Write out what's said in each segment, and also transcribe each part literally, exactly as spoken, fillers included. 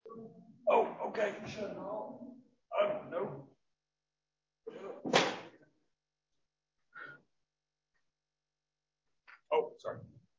Oh, okay. Oh, no. Oh, sorry.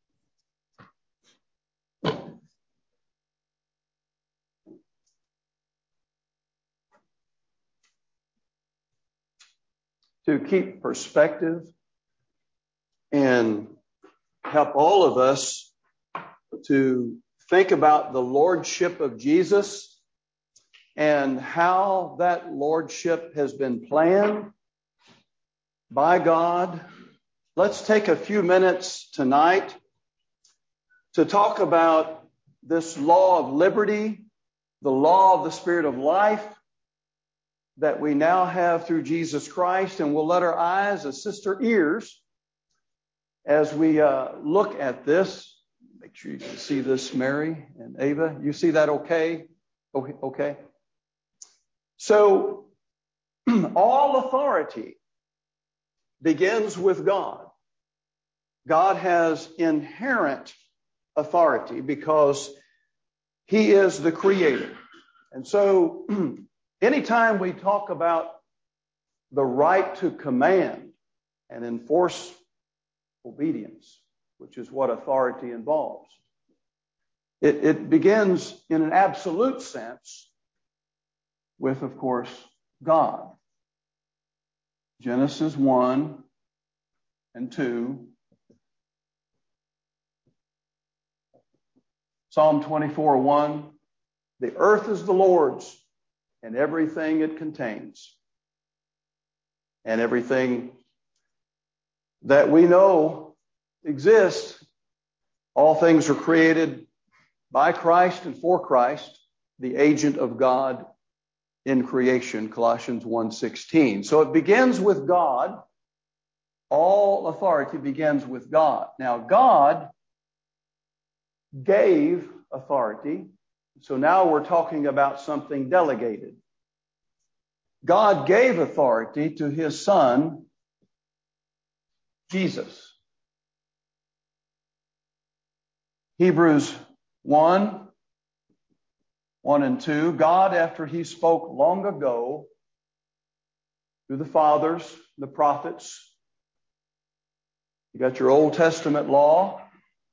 To keep perspective and help all of us to think about the lordship of Jesus and how that lordship has been planned by God. Let's take a few minutes tonight to talk about this law of liberty, the law of the Spirit of life that we now have through Jesus Christ, and we'll let our eyes assist our ears as we uh, look at this. Make sure you can see this, Mary and Ava. You see that okay? Okay. okay. So, all authority begins with God. God has inherent authority because He is the Creator. And so, anytime we talk about the right to command and enforce obedience, which is what authority involves, it, it begins in an absolute sense with, of course, God. Genesis one and two. Psalm twenty-four one. The earth is the Lord's and everything it contains. And everything that we know exists. All things are created by Christ and for Christ, the agent of God in creation, Colossians one sixteen. So it begins with God. All authority begins with God. Now, God gave authority. So now we're talking about something delegated. God gave authority to His Son, Jesus. Hebrews one, one and two. God, after He spoke long ago through the fathers, the prophets, you got your Old Testament law.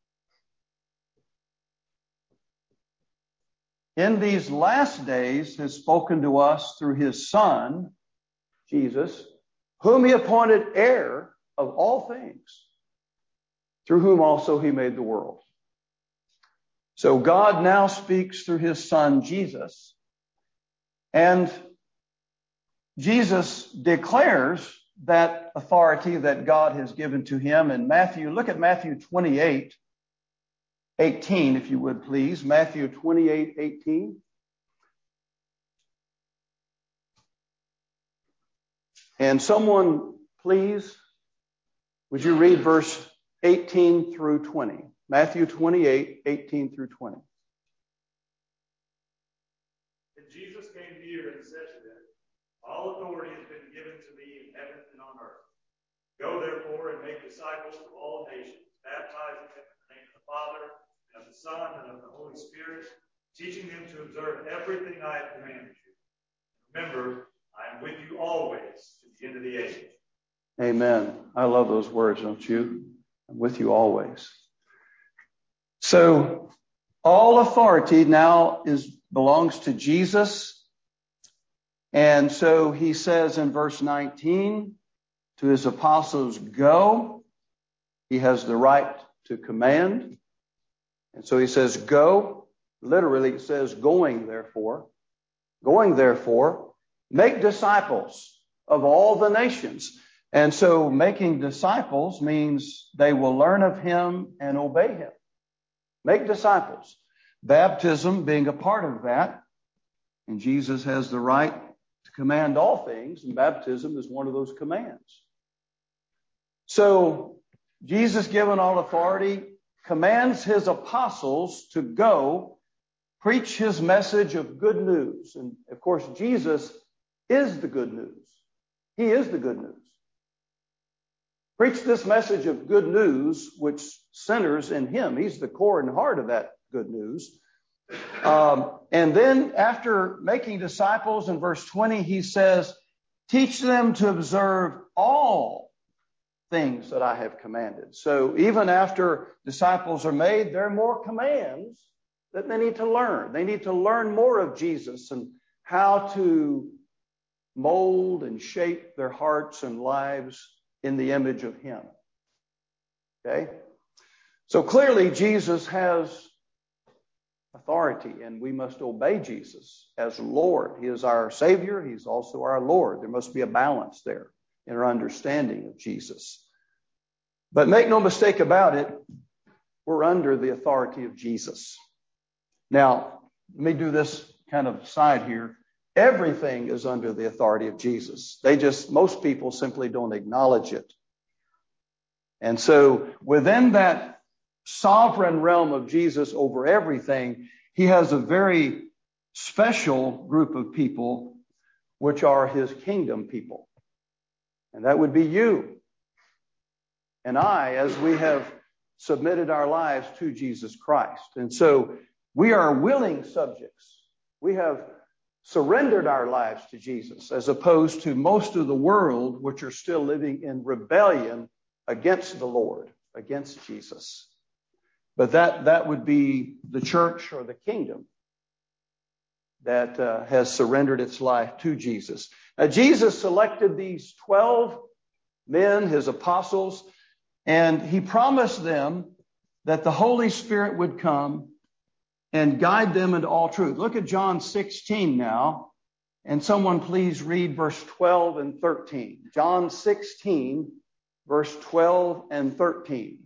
In these last days has spoken to us through His Son, Jesus, whom He appointed heir of all things, through whom also He made the world. So God now speaks through His Son, Jesus, and Jesus declares that authority that God has given to Him in Matthew. Look at Matthew twenty-eight, eighteen, if you would please. Matthew twenty-eight, eighteen. And someone, please, would you read verse eighteen through twenty? Matthew twenty-eight, eighteen through twenty. And Jesus came near and said to them, all authority has been given to me in heaven and on earth. Go therefore and make disciples of all nations, baptizing them in the name of the Father, and of the Son, and of the Holy Spirit, teaching them to observe everything I have commanded you. Remember, I am with you always to the end of the age. Amen. I love those words, don't you? I'm with you always. So, all authority now is belongs to Jesus. And so he says in verse nineteen to his apostles, go. He has the right to command. And so he says, go. Literally, it says, going therefore. Going therefore, make disciples of all the nations. And so making disciples means they will learn of Him and obey Him. Make disciples. Baptism being a part of that. And Jesus has the right to command all things, and baptism is one of those commands. So, Jesus, given all authority, commands His apostles to go preach His message of good news. And, of course, Jesus is the good news. He is the good news. Preach this message of good news, which centers in Him. He's the core and heart of that good news. Um, and then after making disciples in verse twenty, he says, teach them to observe all things that I have commanded. So even after disciples are made, there are more commands that they need to learn. They need to learn more of Jesus and how to mold and shape their hearts and lives in the image of him. Okay? So clearly Jesus has authority, and we must obey Jesus as Lord. He is our Savior. He's also our Lord. There must be a balance there in our understanding of Jesus. But make no mistake about it, we're under the authority of Jesus. Now, let me do this kind of side here. Everything is under the authority of Jesus. They just, most people simply don't acknowledge it. And so within that sovereign realm of Jesus over everything, he has a very special group of people, which are his kingdom people. And that would be you and I, as we have submitted our lives to Jesus Christ. And so we are willing subjects. We have surrendered our lives to Jesus, as opposed to most of the world, which are still living in rebellion against the Lord, against Jesus. But that, that would be the church or the kingdom that uh, has surrendered its life to Jesus. Now, Jesus selected these twelve men, his apostles, and he promised them that the Holy Spirit would come and guide them into all truth. Look at John sixteen now, and someone please read verse twelve and thirteen. John sixteen, verse twelve and thirteen.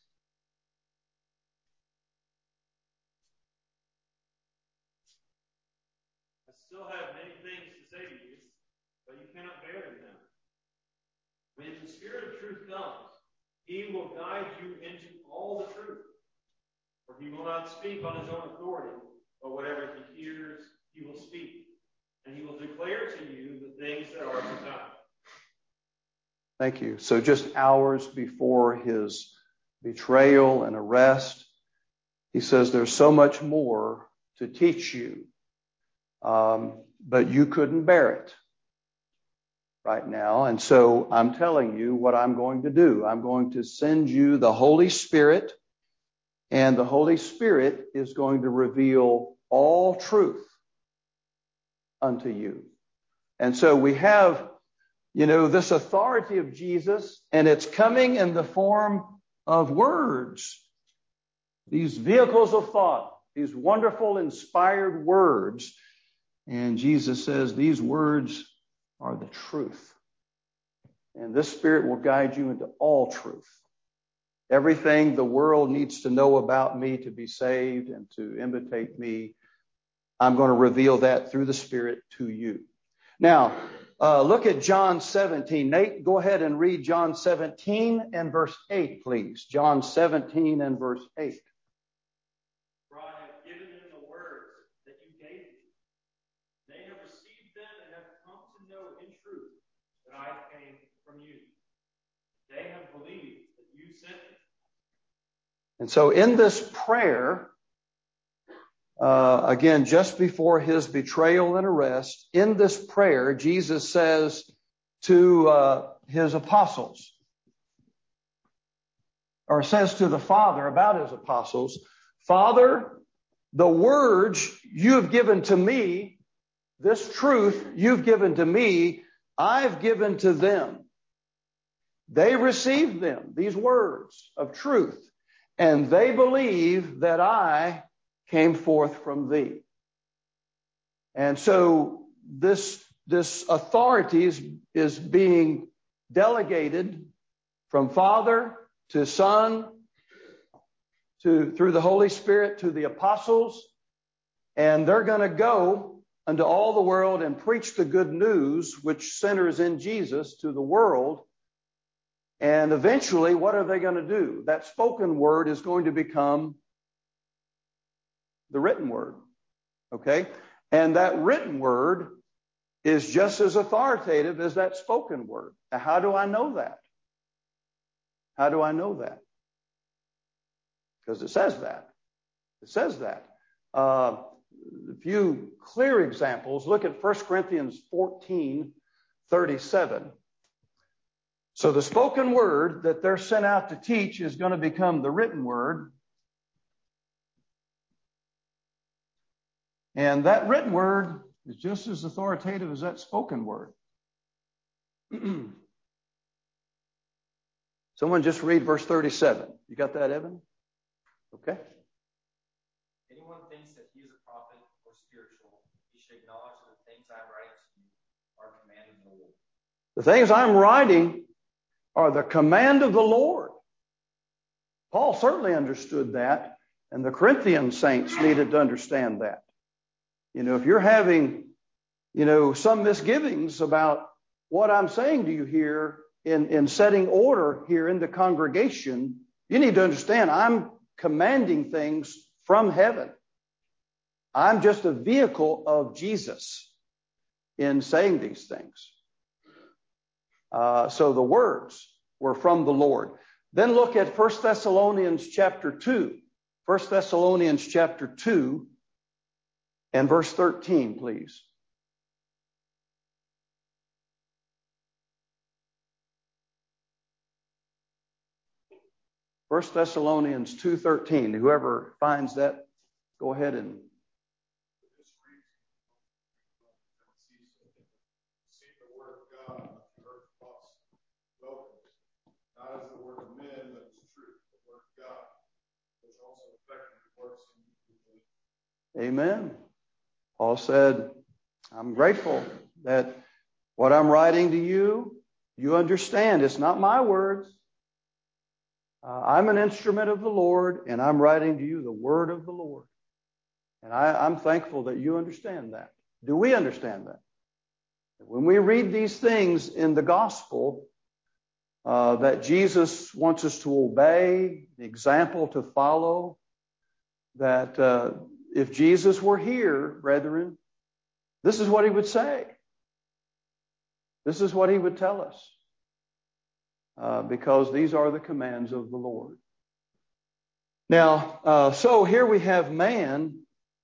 I still have many things to say to you, but you cannot bear them now. When the Spirit of truth comes, he will guide you into all the truth. For he will not speak on his own authority, but whatever he hears, he will speak. And he will declare to you the things that are to come. Thank you. So just hours before his betrayal and arrest, he says there's so much more to teach you, um, but you couldn't bear it right now. And so I'm telling you what I'm going to do. I'm going to send you the Holy Spirit, and the Holy Spirit is going to reveal all truth unto you. And so we have, you know, this authority of Jesus, and it's coming in the form of words. These vehicles of thought, these wonderful inspired words. And Jesus says these words are the truth. And this Spirit will guide you into all truth. Everything the world needs to know about me to be saved and to imitate me, I'm going to reveal that through the Spirit to you. Now, uh, look at John seventeen. Nate, go ahead and read John seventeen and verse eight, please. John seventeen and verse eight. For I have given them the words that you gave me. They have received them and have come to know in truth that I came from you. They have believed that you sent me. And so in this prayer, uh, again, just before his betrayal and arrest, in this prayer, Jesus says to uh, his apostles, or says to the Father about his apostles, Father, the words you have given to me, this truth you've given to me, I've given to them. They received them, these words of truth, and they believe that I came forth from thee. And so this, this authority is, is being delegated from Father to Son, to, through the Holy Spirit to the apostles, and they're going to go unto all the world and preach the good news, which centers in Jesus, to the world. And eventually, what are they going to do? That spoken word is going to become the written word. Okay? And that written word is just as authoritative as that spoken word. Now, how do I know that? How do I know that? Because it says that. It says that. Uh, a few clear examples. Look at First Corinthians fourteen thirty-seven. So the spoken word that they're sent out to teach is going to become the written word. And that written word is just as authoritative as that spoken word. Someone just read verse thirty-seven. You got that, Evan? Okay. Anyone thinks that he is a prophet or spiritual, he should acknowledge that the things I am writing to you are commanded of the Lord. The things I'm writing are the command of the Lord. Paul certainly understood that, and the Corinthian saints needed to understand that. You know, if you're having, you know, some misgivings about what I'm saying to you here in, in setting order here in the congregation, you need to understand I'm commanding things from heaven. I'm just a vehicle of Jesus in saying these things. Uh, so the words were from the Lord. Then look at First Thessalonians chapter two. First Thessalonians chapter two and verse thirteen, please. First Thessalonians two thirteen. Whoever finds that, go ahead and. See the word of God, heard from us, welcome. Not as the word of men, but as truth, the word of God, which also effectively works in you. Amen. Paul said, I'm grateful that what I'm writing to you, you understand. It's not my words. Uh, I'm an instrument of the Lord, and I'm writing to you the word of the Lord. And I, I'm thankful that you understand that. Do we understand that? When we read these things in the gospel, uh, that Jesus wants us to obey, the example to follow, that uh, if Jesus were here, brethren, this is what he would say. This is what he would tell us. Uh, because these are the commands of the Lord. Now, uh, so here we have man.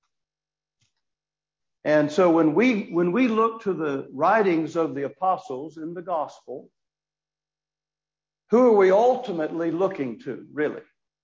And so when we when we look to the writings of the apostles in the gospel, who are we ultimately looking to, really?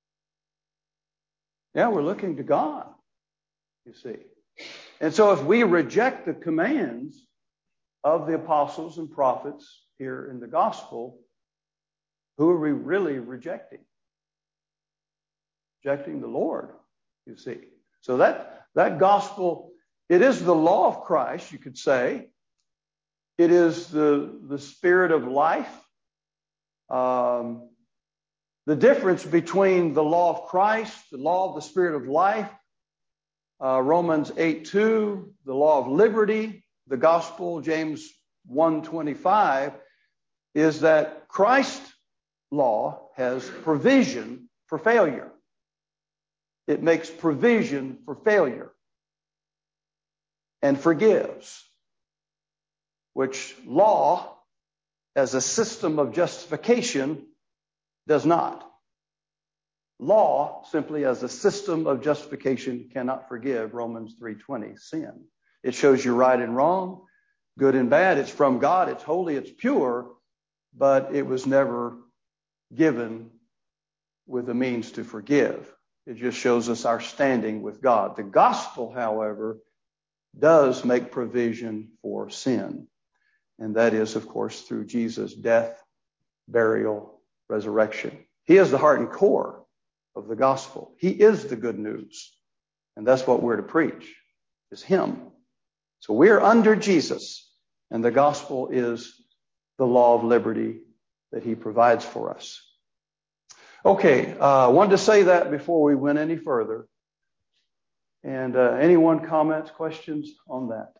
Yeah, we're looking to God, you see. And so if we reject the commands of the apostles and prophets here in the gospel, who are we really rejecting? Rejecting the Lord, you see. So that, that gospel, it is the law of Christ, you could say. It is the, the spirit of life. Um, the difference between the law of Christ, the law of the spirit of life, uh, Romans eight two, the law of liberty, the gospel, James one twenty-five, is that Christ law has provision for failure. It makes provision for failure and forgives, which law, as a system of justification, does not. Law, simply as a system of justification, cannot forgive Romans three twenty, sin. It shows you right and wrong, good and bad. It's from God, it's holy, it's pure, but it was never given with the means to forgive. It just shows us our standing with God. The gospel, however, does make provision for sin. And that is, of course, through Jesus' death, burial, resurrection. He is the heart and core of the gospel. He is the good news. And that's what we're to preach, is him. So we're under Jesus, and the gospel is the law of liberty that he provides for us. Okay, I uh, wanted to say that before we went any further. And uh, anyone comments, questions on that?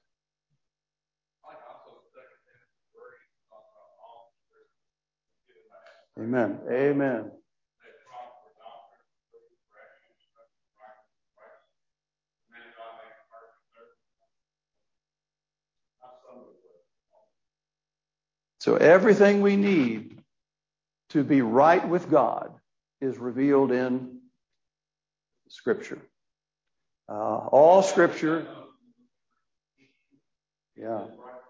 Amen. Amen. So everything we need to be right with God is revealed in Scripture. Uh, all Scripture. Yeah.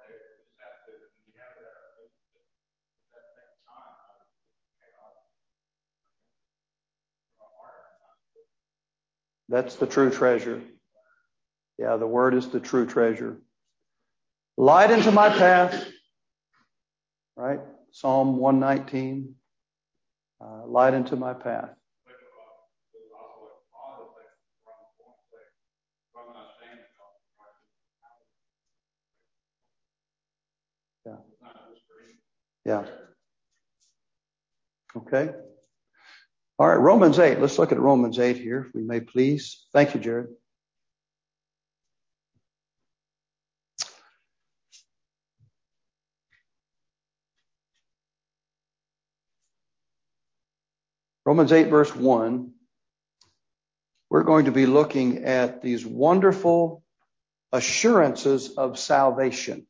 That's the true treasure. Yeah, the Word is the true treasure. Light into my path. Right? Psalm one nineteen. Uh, light into my path. Yeah. Yeah. Okay. All right, Romans eight. Let's look at Romans eight here, if we may, please. Thank you, Jared. Romans eight, verse one. We're going to be looking at these wonderful assurances of salvation.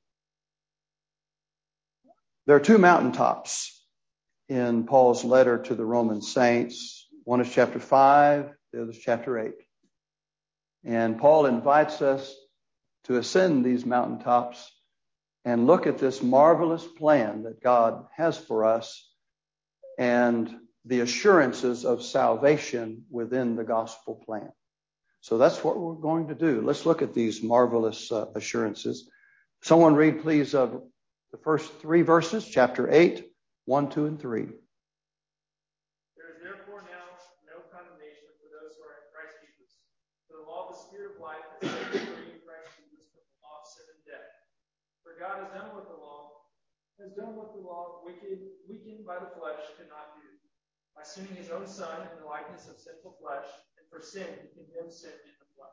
There are two mountaintops in Paul's letter to the Roman saints. One is chapter five, the other is chapter eight. And Paul invites us to ascend these mountaintops and look at this marvelous plan that God has for us and the assurances of salvation within the gospel plan. So that's what we're going to do. Let's look at these marvelous uh, assurances. Someone read, please, uh, the first three verses, chapter eight, one, two, and three. There is therefore now no condemnation for those who are in Christ Jesus. For the law of the Spirit of life has set you free in Christ Jesus from the law of sin and death. For God has done what the law has done what the law, wicked, weakened by the flesh, could not do, by sending his own Son in the likeness of sinful flesh, and for sin he condemned sin in the flesh.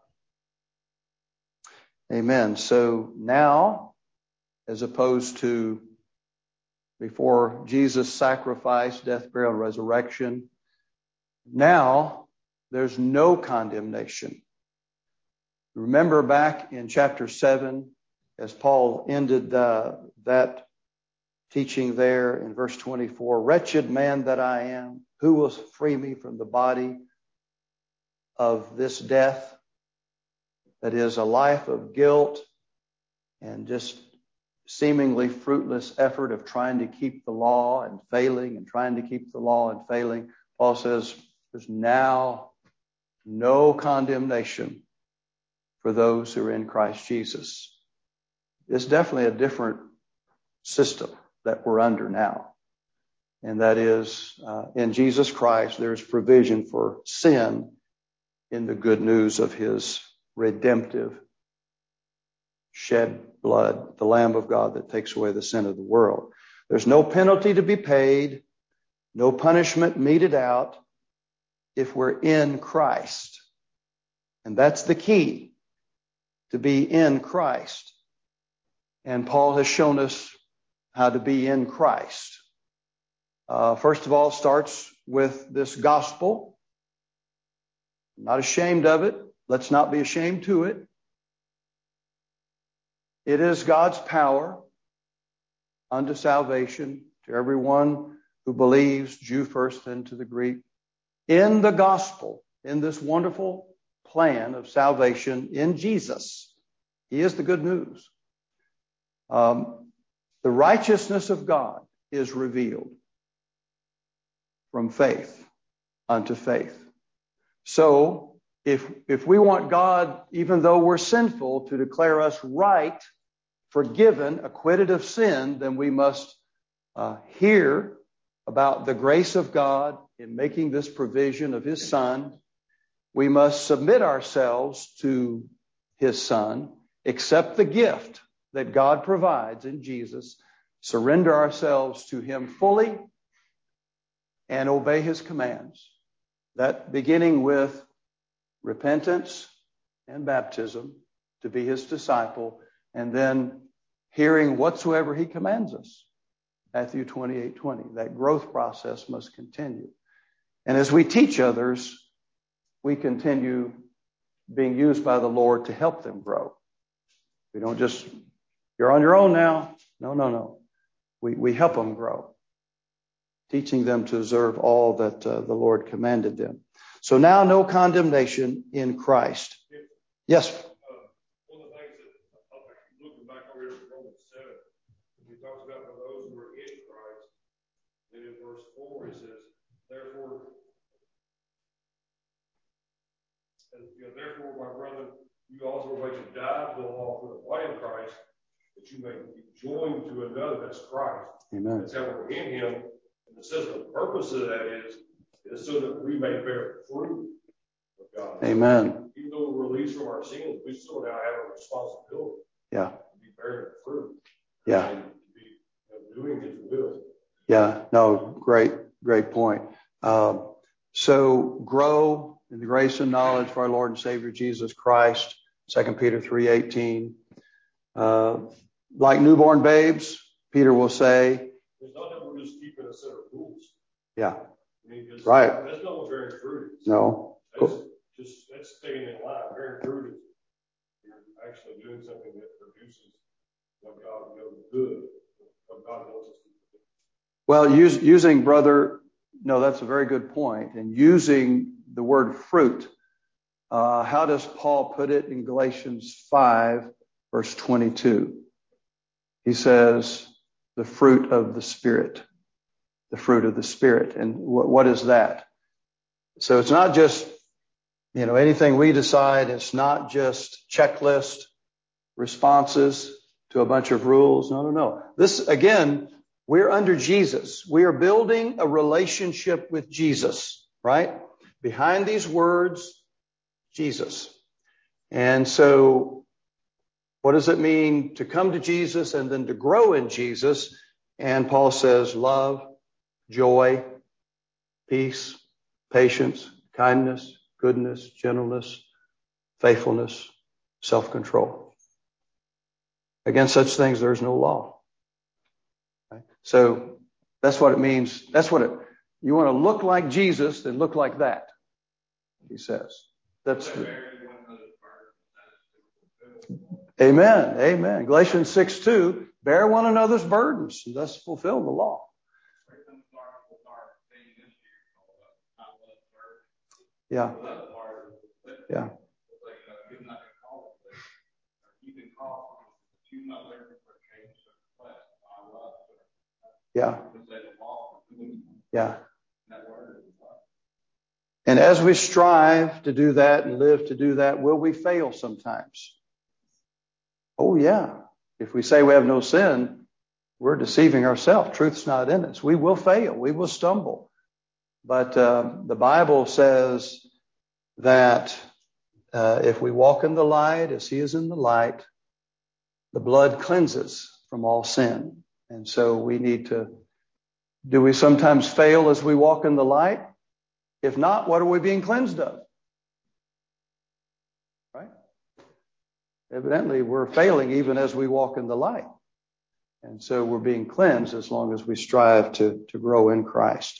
Amen. So now, as opposed to before Jesus' sacrifice, death, burial, and resurrection, now there's no condemnation. Remember back in chapter seven, as Paul ended uh, that teaching there in verse twenty-four, wretched man that I am, who will free me from the body of this death? That is a life of guilt and just seemingly fruitless effort of trying to keep the law and failing and trying to keep the law and failing. Paul says there's now no condemnation for those who are in Christ Jesus. It's definitely a different system that we're under now. And that is, uh, in Jesus Christ, there's provision for sin in the good news of his redemptive shed blood, the Lamb of God that takes away the sin of the world. There's no penalty to be paid, no punishment meted out if we're in Christ. And that's the key, to be in Christ. And Paul has shown us how to be in Christ. Uh, first of all, starts with this gospel. I'm not ashamed of it. Let's not be ashamed to it. It is God's power unto salvation to everyone who believes, Jew first, then to the Greek. In the gospel, in this wonderful plan of salvation in Jesus, he is the good news. Um, the righteousness of God is revealed from faith unto faith. So, if if we want God, even though we're sinful, to declare us right, forgiven, acquitted of sin, then we must uh, hear about the grace of God in making this provision of his Son. We must submit ourselves to his Son, accept the gift that God provides in Jesus, surrender ourselves to him fully, and obey his commands. That beginning with repentance and baptism to be his disciple, and then hearing whatsoever he commands us. Matthew twenty-eight twenty. That growth process must continue. And as we teach others, we continue being used by the Lord to help them grow. We don't just, you're on your own now. No, no, no. We, we help them grow, teaching them to observe all that uh, the Lord commanded them. So now no condemnation in Christ. Yes. Uh, one of the things that, I'm looking back over here at Romans seven, he talks about for those who are in Christ, and in verse four he says, therefore, and, you know, therefore, my brother, you also are going to die to the law for the body of Christ, that you may be joined to another. That's Christ. Amen. That's how we're in Him. And it says the purpose of that is, is so that we may bear fruit of God. Amen. Even though we're released from our sins, we still now have a responsibility. Yeah. To be bearing fruit. Yeah. And to be, you know, doing His will. Yeah. No, great, great point. Um, so grow in the grace and knowledge of our Lord and Savior Jesus Christ. Second Peter three eighteen. Uh, like newborn babes, Peter will say. It's not that we're just keeping a set of rules. Yeah. I mean, right. That's not what bearing fruit is. No. That's just that's staying in line. Bearing fruit is you're actually doing something that produces what God knows good, what God wants us to do. Well, use, using brother, no, that's a very good point. And using the word fruit, uh, how does Paul put it in Galatians five, verse twenty-two? He says, the fruit of the Spirit. The fruit of the Spirit. And what, what is that? So it's not just, you know, anything we decide. It's not just checklist responses to a bunch of rules. No, no, no. This, again, we're under Jesus. We are building a relationship with Jesus, right? Behind these words, Jesus. And so what does it mean to come to Jesus and then to grow in Jesus? And Paul says love, joy, peace, patience, kindness, goodness, gentleness, faithfulness, self-control. Against such things there is no law. Right? So that's what it means. That's what it, you want to look like Jesus, then look like that, he says. That's the, Amen. Amen. Galatians six two, bear one another's burdens and thus fulfill the law. Yeah. Yeah. Yeah. Yeah. And as we strive to do that and live to do that, will we fail sometimes? Oh, yeah. If we say we have no sin, we're deceiving ourselves. Truth's not in us. We will fail. We will stumble. But uh, the Bible says that uh, if we walk in the light as He is in the light, the blood cleanses from all sin. And so we need to, do we sometimes fail as we walk in the light? If not, what are we being cleansed of? Right? Evidently, we're failing even as we walk in the light. And so we're being cleansed as long as we strive to, to grow in Christ.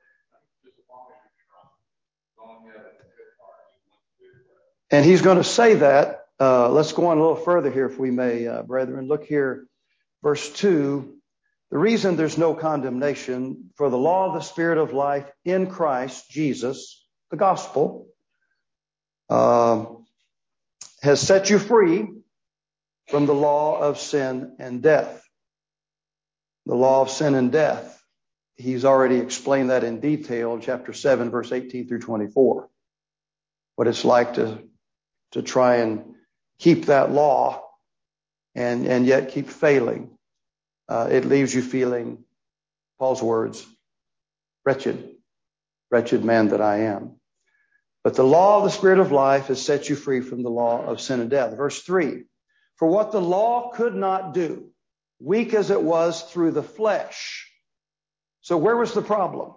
And he's going to say that. Uh, let's go on a little further here, if we may, uh, brethren. Look here, verse two. The reason there's no condemnation for the law of the Spirit of life in Christ Jesus, the gospel, uh, has set you free from the law of sin and death. The law of sin and death. He's already explained that in detail in chapter seven, verse eighteen through twenty-four. What it's like to, to try and keep that law and, and yet keep failing. Uh, it leaves you feeling, Paul's words, wretched, wretched man that I am. But the law of the Spirit of life has set you free from the law of sin and death. Verse three, for what the law could not do, weak as it was through the flesh. So where was the problem?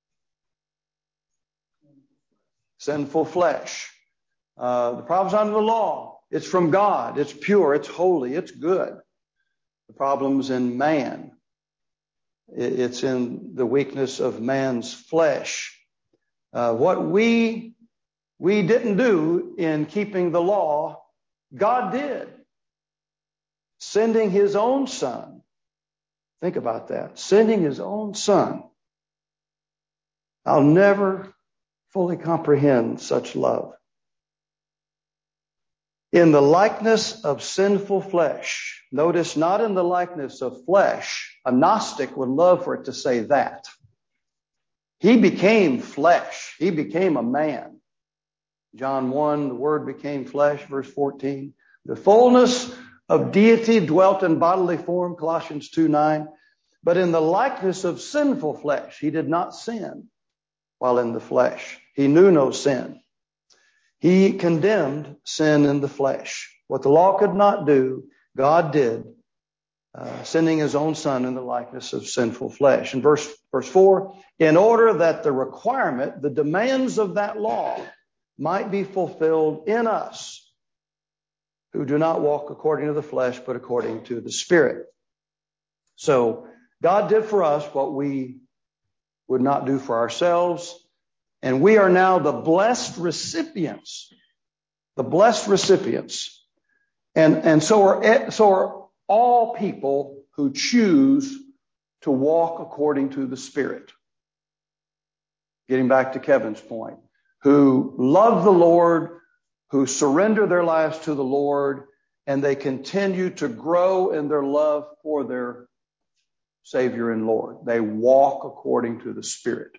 Sinful flesh. Uh, the problem's not in the law. It's from God. It's pure. It's holy. It's good. The problem's in man. It's in the weakness of man's flesh. Uh, what we we didn't do in keeping the law, God did. Sending His own Son. Think about that. Sending His own Son. I'll never fully comprehend such love. in the likeness of sinful flesh. Notice, not in the likeness of flesh. A Gnostic would love for it to say that. He became flesh. He became a man. John one, the Word became flesh, verse fourteen. The fullness of deity dwelt in bodily form, Colossians two nine. But in the likeness of sinful flesh, he did not sin while in the flesh. He knew no sin. He condemned sin in the flesh. What the law could not do, God did, uh, sending his own son in the likeness of sinful flesh. In verse, verse four, in order that the requirement, the demands of that law might be fulfilled in us who do not walk according to the flesh, but according to the Spirit. So God did for us what we would not do for ourselves. And we are now the blessed recipients, the blessed recipients. And, and so are, so are all people who choose to walk according to the Spirit. Getting back to Kevin's point, who love the Lord, who surrender their lives to the Lord, and they continue to grow in their love for their Savior and Lord. They walk according to the Spirit.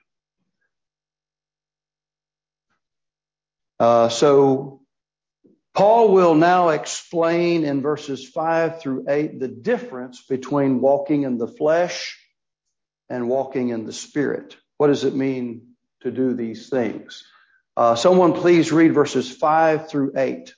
Uh, so Paul will now explain in verses five through eight the difference between walking in the flesh and walking in the Spirit. What does it mean to do these things? Uh, someone please read verses five through eight.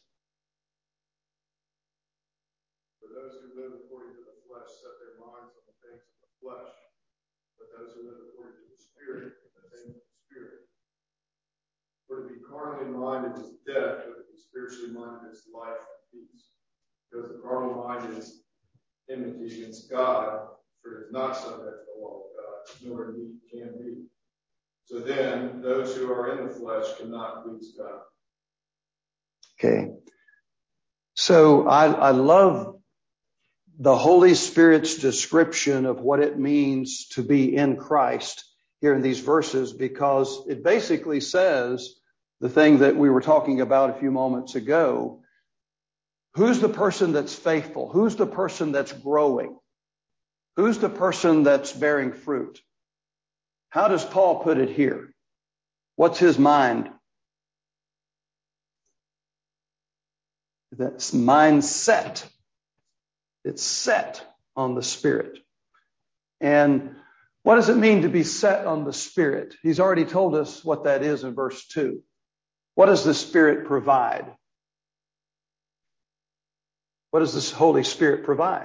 For those who live according to the flesh set their minds on the things of the flesh, but those who live according to the Spirit, the things of the Spirit. For to be carnally minded is death, but to be spiritually minded is life and peace. Because the carnal mind is enmity against God, for it is not subject to the law of God, nor indeed can be. So then, those who are in the flesh cannot please God. Okay. So I, I love the Holy Spirit's description of what it means to be in Christ here in these verses, because it basically says the thing that we were talking about a few moments ago. Who's the person that's faithful? Who's the person that's growing? Who's the person that's bearing fruit? How does Paul put it here? What's his mind? That's mindset. It's set on the Spirit. And what does it mean to be set on the Spirit? He's already told us what that is in verse two. What does the Spirit provide? What does the Holy Spirit provide?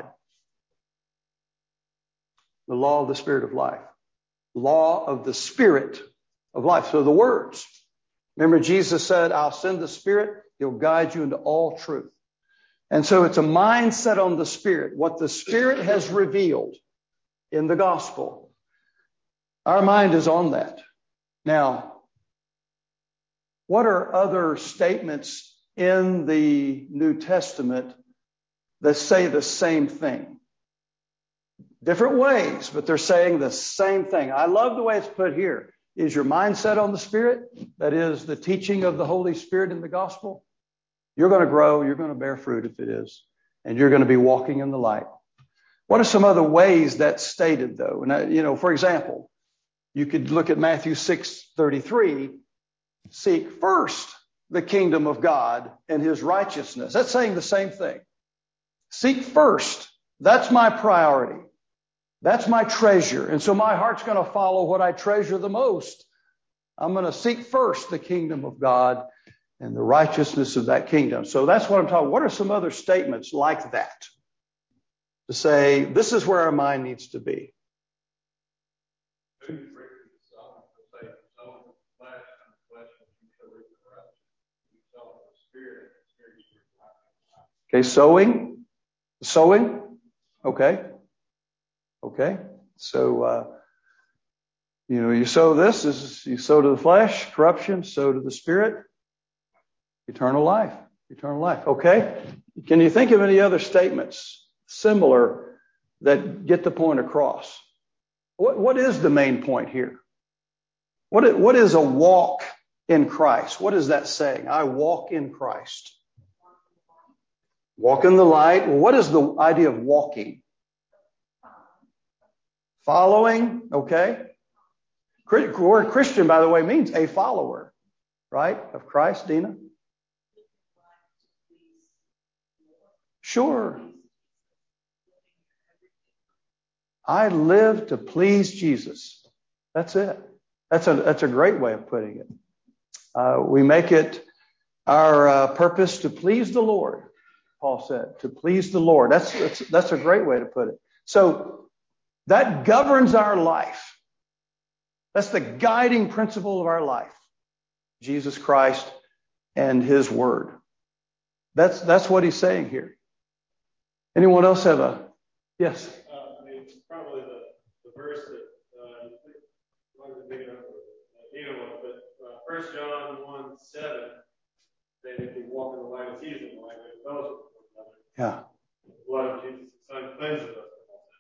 The law of the Spirit of life. Law of the Spirit of life. So the words. Remember, Jesus said, I'll send the Spirit. He'll guide you into all truth. And so it's a mindset on the Spirit. What the Spirit has revealed in the gospel. Our mind is on that. Now, what are other statements in the New Testament that say the same thing? Different ways, but they're saying the same thing. I love the way it's put here. Is your mindset on the Spirit? That is the teaching of the Holy Spirit in the gospel. You're going to grow. You're going to bear fruit if it is. And you're going to be walking in the light. What are some other ways that's stated, though? And, you know, for example, you could look at Matthew six thirty-three. Seek first the kingdom of God and his righteousness. That's saying the same thing. Seek first. That's my priority. That's my treasure. And so my heart's going to follow what I treasure the most. I'm going to seek first the kingdom of God and the righteousness of that kingdom. So that's what I'm talking. What are some other statements like that? To say, this is where our mind needs to be. Okay, sowing. Sowing. Okay. Okay. So, uh, you know, you sow this, this is, you sow to the flesh, corruption, sow to the Spirit, eternal life. Eternal life. Okay. Can you think of any other statements similar that get the point across? What, what is the main point here? What is, what is a walk in Christ? What is that saying? I walk in Christ. Walk in the light. Well, what is the idea of walking? Following, okay. The word Christian, by the way, means a follower, right, of Christ, Dina? Sure. I live to please Jesus. That's it. That's a that's a great way of putting it. Uh, we make it our uh, purpose to please the Lord. Paul said, to please the Lord. That's that's that's a great way to put it. So that governs our life. That's the guiding principle of our life. Jesus Christ and His Word. That's that's what he's saying here. Anyone else have a yes? Uh, I mean, it's probably the, the verse that uh, I wanted to dig it up with, uh, you know, but uh, First John one seven, saying if we walk in the light as He is in the light, we have fellowship with one another. Yeah. The blood of Jesus, the Son, cleanses us.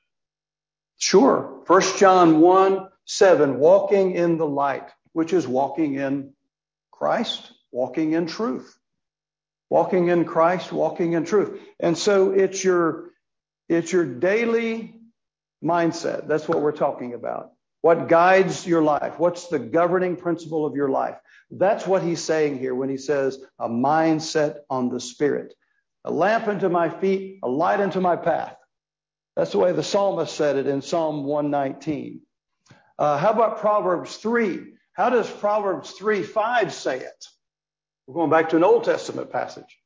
Sure. First John one seven, walking in the light, which is walking in Christ, walking in truth. Walking in Christ, walking in truth. And so it's your, it's your daily mindset. That's what we're talking about. What guides your life? What's the governing principle of your life? That's what he's saying here when he says a mindset on the Spirit. A lamp unto my feet, a light unto my path. That's the way the psalmist said it in Psalm one nineteen. Uh, how about Proverbs three? How does Proverbs three five say it? We're going back to an Old Testament passage.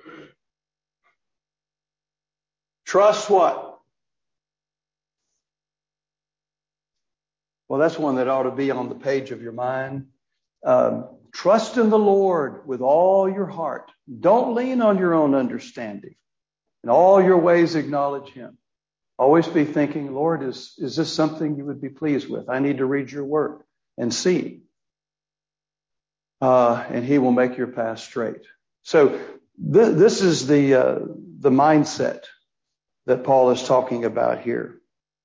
Trust what? Well, that's one that ought to be on the page of your mind. Um, trust in the Lord with all your heart. Don't lean on your own understanding. In all your ways acknowledge Him. Always be thinking, Lord, is, is this something you would be pleased with? I need to read your word and see. Uh, and He will make your path straight. So th- this is the uh, the mindset that Paul is talking about here.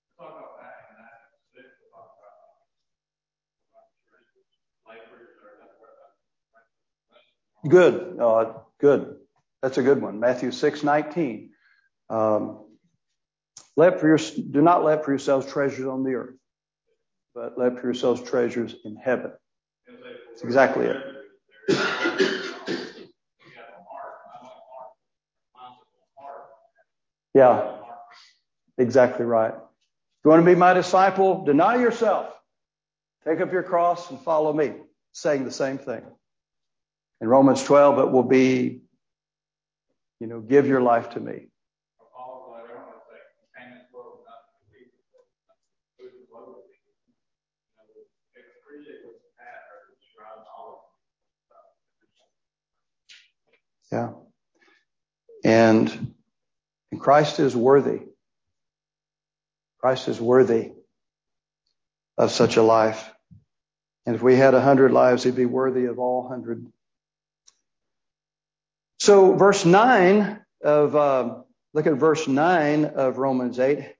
Good, uh, good. That's a good one. Matthew six nineteen. Um, let for your do not let for yourselves treasures on the earth, but let for yourselves treasures in heaven. That's exactly it. Yeah, exactly right. If you want to be my disciple, deny yourself. Take up your cross and follow me. Saying the same thing. In Romans twelve, it will be, you know, give your life to me. Yeah. And, and Christ is worthy. Christ is worthy of such a life. And if we had a hundred lives, He'd be worthy of all hundred. So verse nine of, um, look at verse nine of Romans eight.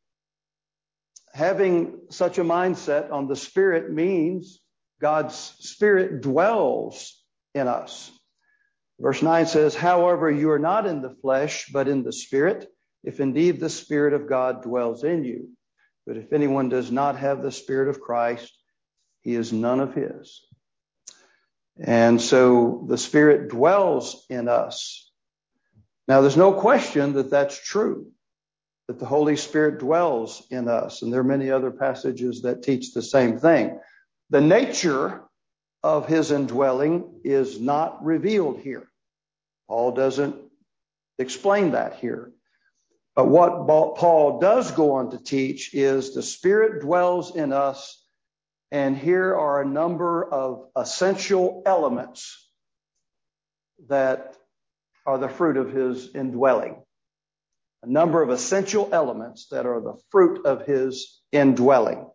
Having such a mindset on the Spirit means God's Spirit dwells in us. Verse nine says, however, you are not in the flesh, but in the Spirit, if indeed the Spirit of God dwells in you. But if anyone does not have the Spirit of Christ, he is none of His. And so the Spirit dwells in us. Now, there's no question that that's true, that the Holy Spirit dwells in us. And there are many other passages that teach the same thing. The nature of His indwelling is not revealed here. Paul doesn't explain that here. But what Paul does go on to teach is the Spirit dwells in us, and here are a number of essential elements that are the fruit of His indwelling. A number of essential elements that are the fruit of His indwelling.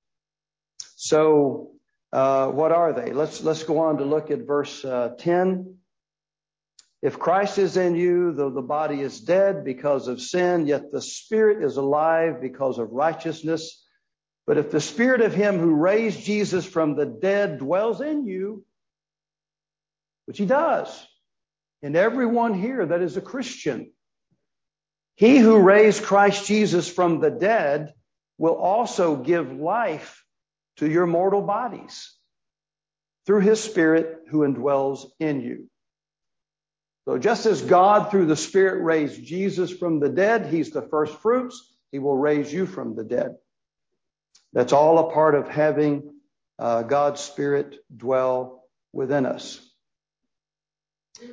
So, uh, what are they? Let's let's go on to look at verse uh, ten. If Christ is in you, though the body is dead because of sin, yet the Spirit is alive because of righteousness. But if the Spirit of Him who raised Jesus from the dead dwells in you, which He does, in everyone here that is a Christian, He who raised Christ Jesus from the dead will also give life to your mortal bodies through his Spirit who indwells in you. So just as God through the Spirit raised Jesus from the dead, he's the first fruits, he will raise you from the dead. That's all a part of having uh, God's Spirit dwell within us. You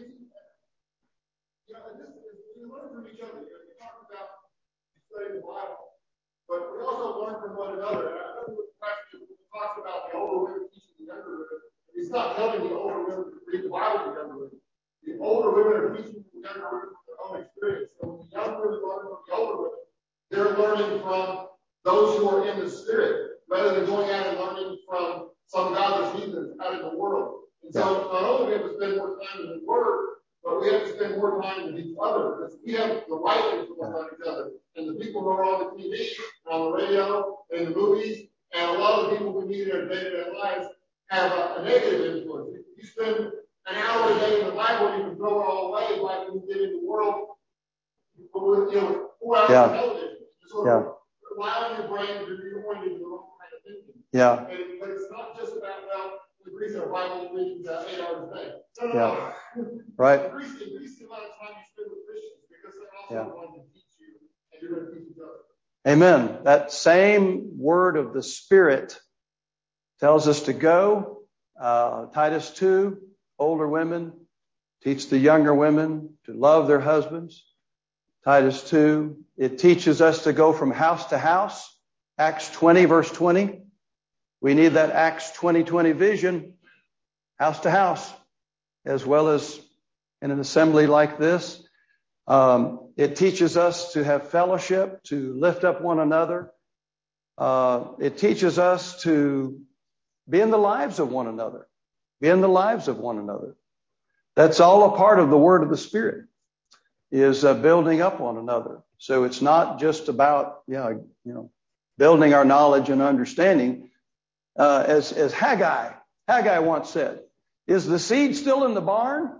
know, and this is, we learn from each other. You know, we talk about studying the Bible, but we also learn from one another. And I know the pastor talks about the older women teaching the younger women. He's not telling the older women to read the Bible to the younger women. The older women are teaching the younger women from their own experience. So when the young women learn from the older women, they're learning from those who are in the Spirit, rather than going out and learning from some godless heathens out in the world. And so not only do we have to spend more time in the Word, but we have to spend more time with each other, because we have the right influence on each other. And the people who are on the T V, on the radio, in the movies, and a lot of the people we meet in our day-to-day lives have a, a negative influence. You spend an hour a day in the Bible, you can throw it all away by when you get in the world, you know, four hours yeah. of television. Sort yeah. of allowing your brain to be reoriented to the wrong kind of thinking. Yeah. And, but it's not just about, well, increase our Bible reading uh, eight hours a day. No, no, yeah. no. Right. Increase, increase the amount of time you spend with Christians, because they're also yeah. going to teach you, and you're going to teach each other. Amen. That same word of the Spirit tells us to go. Uh, Titus two, older women, teach the younger women to love their husbands. Titus two, it teaches us to go from house to house. Acts twenty, verse twenty. We need that Acts twenty twenty vision, house to house, as well as in an assembly like this. Um, it teaches us to have fellowship, to lift up one another. Uh, it teaches us to be in the lives of one another, be in the lives of one another. That's all a part of the word of the Spirit, is uh, building up one another. So it's not just about, yeah, you know, building our knowledge and understanding. Uh, as, as Haggai, Haggai once said, is the seed still in the barn?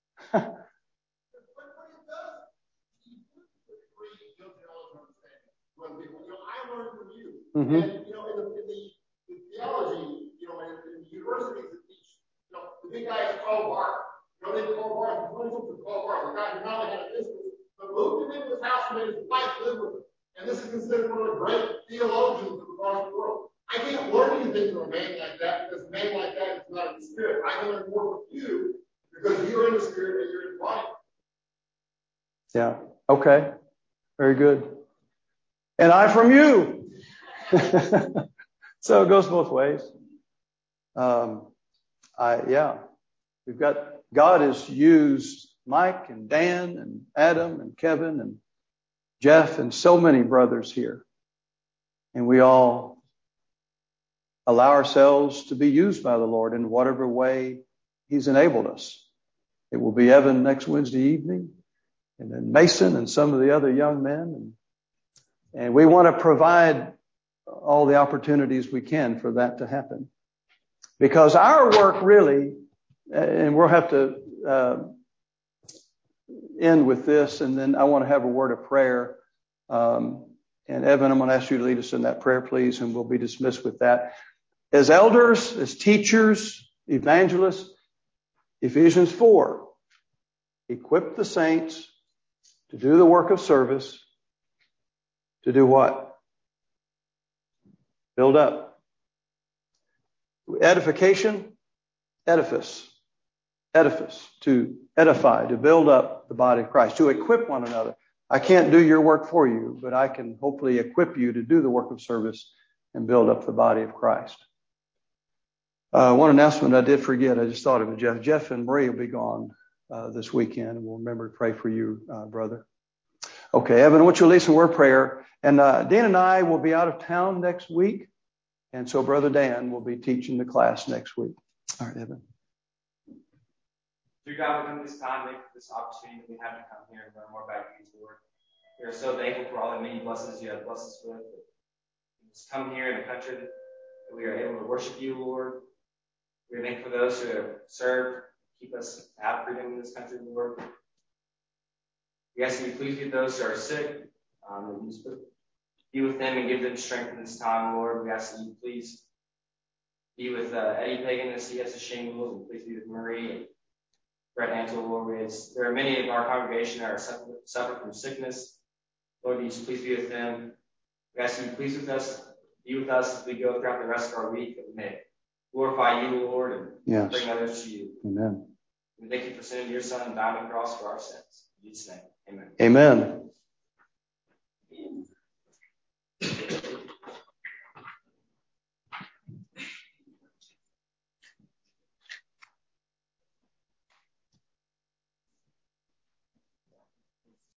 Mm-hmm. And, you know, in the, in the, the theology, you know, in, in the universities that teach, you know, the big guy is Karl Barth. You know, they call Barth, the twenty books of Karl Barth, the guy who not only had a business, but moved him into his house and made his wife live with him. And this is considered one of the great theologians across the world. I can't learn anything from a man like that, because a man like that is not in the Spirit. I can learn more from you, because you're in the Spirit and you're in the body. Yeah. Okay. Very good. And I from you. So it goes both ways. Um, I, yeah, we've got, God has used Mike and Dan and Adam and Kevin and Jeff and so many brothers here. And we all allow ourselves to be used by the Lord in whatever way he's enabled us. It will be Evan next Wednesday evening, and then Mason and some of the other young men. And, and we want to provide all the opportunities we can for that to happen. Because our work really, and we'll have to uh, end with this, and then I want to have a word of prayer. Um, and Evan, I'm going to ask you to lead us in that prayer, please, and we'll be dismissed with that. As elders, as teachers, evangelists, Ephesians four, equip the saints to do the work of service. To do what? Build up. Edification, edifice. Edifice, to edify, to build up the body of Christ, to equip one another. I can't do your work for you, but I can hopefully equip you to do the work of service and build up the body of Christ. Uh, one announcement I did forget, I just thought of it, Jeff. Jeff and Marie will be gone uh, this weekend, and we'll remember to pray for you, uh, brother. Okay, Evan, I want you to lead some word prayer. And uh, Dan and I will be out of town next week. And so Brother Dan will be teaching the class next week. All right, Evan. Dear God, within this time, thank you for this opportunity that we have to come here and learn more about you, Lord. We are so thankful for all the many blessings you have blessed us with. We just come here in a country that we are able to worship you, Lord. We are thankful for those who have served, keep us to have freedom in this country, Lord. We ask that you please be with those who are sick, um, that you just be with them and give them strength in this time, Lord. We ask that you please be with uh, Eddie Pagan as he has the shingles, and please be with Marie and Brett Antle, Lord. We ask, there are many of our congregation that are suffer, suffer from sickness. Lord, you just please be with them. We ask that you please with us, be with us as we go throughout the rest of our week, that we may glorify you, Lord, and yes. bring others to you. Amen. We thank you for sending your Son and dying on the cross for our sins. In Jesus' name, amen. Amen.